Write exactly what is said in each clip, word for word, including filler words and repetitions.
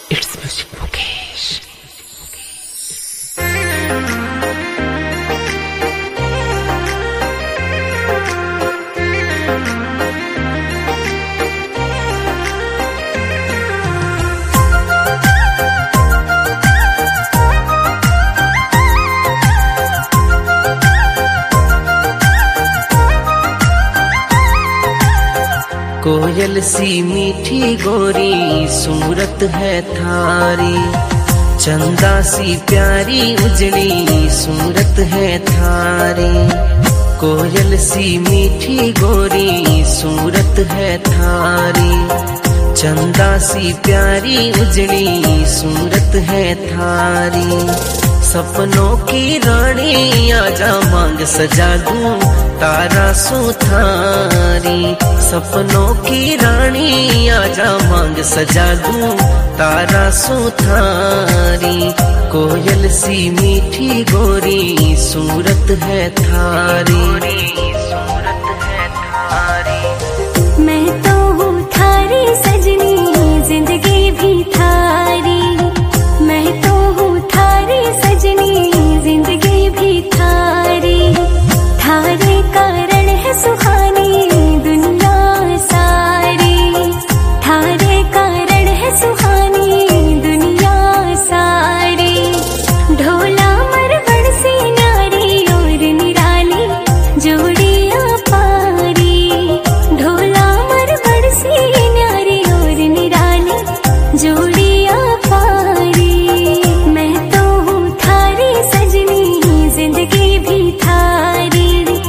It's Music Mukesh. कोयल सी मीठी गोरी सूरत है थारी, चंदा सी प्यारी उजड़ी सूरत है थारी। कोयल सी मीठी गोरी सूरत है थारी, चंदा सी प्यारी उजड़ी सूरत है थारी। सपनों की रानी आजा मांग सजा दूं तारा सुथारी। सपनों की रानी आजा मांग सजा दूं तारा सुथारी। कोयल सी मीठी गोरी सूरत है थारी, सूरत है थारी। मैं तो हूँ थारी सजनी जिंदगी भी थारी। मैं तो हूँ थारी सजनी जिंदगी भी थारी। थारे कारण है सुहानी दुनिया सारी। थारे कारण है सुहानी दुनिया सारी। ढोला मरवड़ सी न्यारी और निराली जोड़ियां पारी। ढोला मरवड़ सी न्यारी और निराली जोड़ियां पारी। मैं तो हूँ थारी सजनी जिंदगी भी थारी।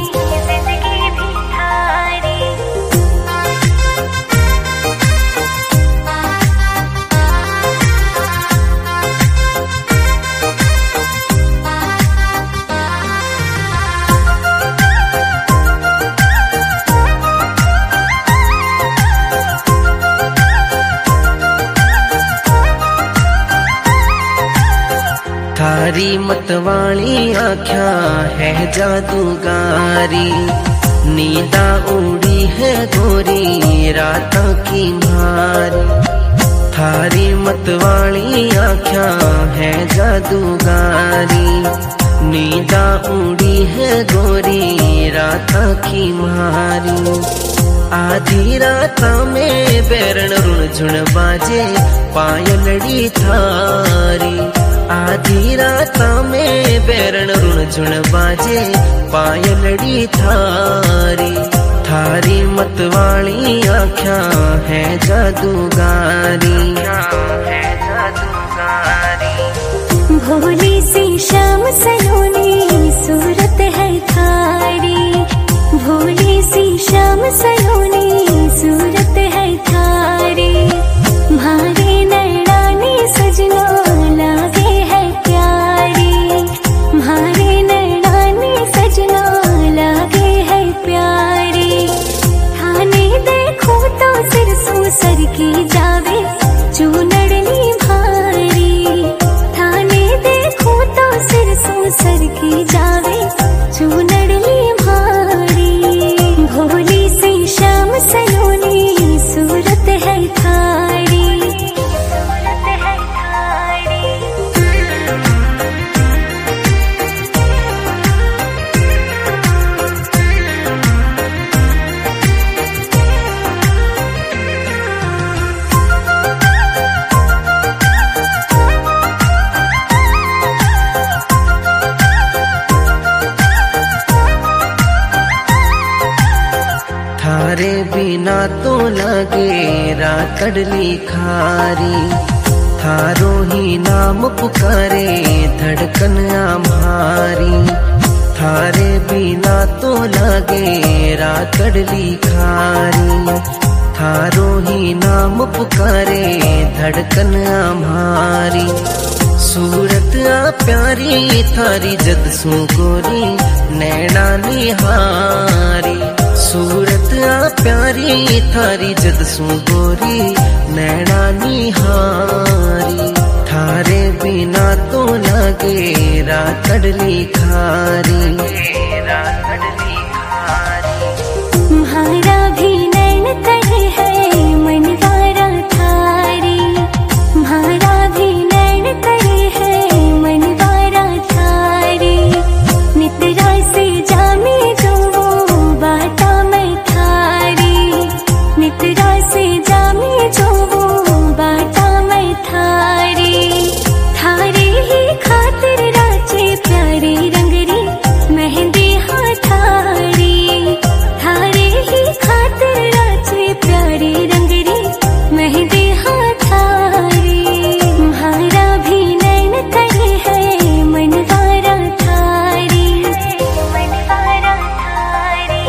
थारी मतवाली आख्या है जादूगारी। नींदा उड़ी है गोरी रातों की मारी। थारी मतवाली आख्या है जादूगारी। नींदा उड़ी है गोरी रातों की मारी। आधी रात में बैरण रुण झुण बाजे पायलड़ी थारी। आधी रात में बैरण रुण झुण बाजे पायलड़ी थारी। थारी मतवाली आख्या है जादूगारी, है जादूगारी। भोली सी शाम सलोनी सूरत है थारी। भोली सी शाम सलोनी सूरत है थारी। म्हारे नैनानी सजना लागे है प्यारी। म्हारे नैनानी सजना लागे है प्यारी। थाने देखो तो सिरसों सर की जावे चूनड़नी भारी। थाने देखो तो सिरसों सर की जावे चूनड़नी भारी। भोली सी शाम सलोनी सूरत है थारी, सूरत है थारी। थारे बिना तो लगे रातड़ली खारी। थारो ही नाम पुकारे धड़कन आम्हारी। थारे बिना तो लगे रातड़ली खारी। थारो ही नाम पुकारे धड़कन आम्हारी। सूरत आ प्यारी थारी जद सू गोरी नैना निहारी। सूरत आ प्यारी थारी जद सू गोरी नैना निहारी। थारे बिना तो लगे रातड़ली खारी, रातड़ली खारी। म्हारा भी नैन तड़े है मनवारा थारी। म्हारा से जामे जो वो बाटा मैं थारे थारे ही खातिर राचे प्यारे रंगरी मेहंदी हाथारी थारे ही खातिर राचे प्यारे रंगरी मेहंदी हाथारी म्हारा भी नैन करे है मनवारा थारी मनवारा थारी।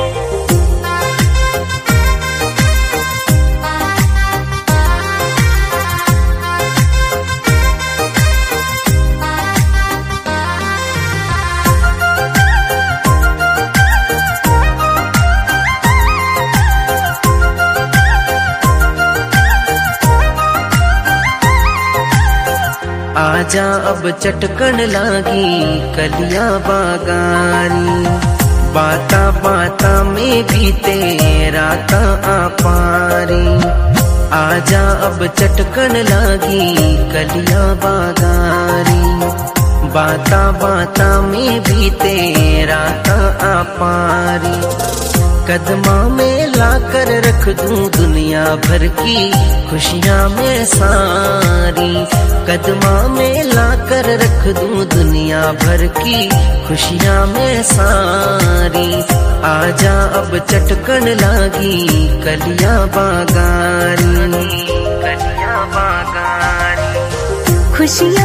आजा अब चटकन लागी कलिया बागारी बाता बाता में बीते राता आपारी। आजा अब चटकन लागी कलिया बागारी बाता बाता में बीते राता आपारी। कदमा में लाकर रख दूं दुनिया भर की खुशियां में सारी। कदमा में लाकर रख दूं दुनिया भर की खुशियां में सारी। आजा अब चटकन लागी कलिया बागारी कलिया बागारी। खुशियाँ